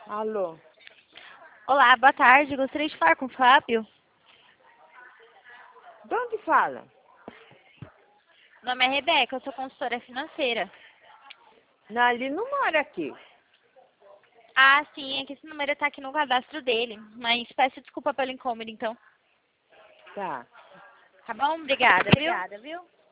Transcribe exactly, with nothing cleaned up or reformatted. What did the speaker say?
Alô? Olá, boa tarde. Gostaria de falar com o Fábio. De onde fala? Meu nome é Rebeca, eu sou consultora financeira. Não, ele não mora aqui. Ah, sim, é que esse número está aqui no cadastro dele. Mas peço desculpa pelo incômodo, então. Tá. Tá bom? Obrigada, viu? Obrigada, viu?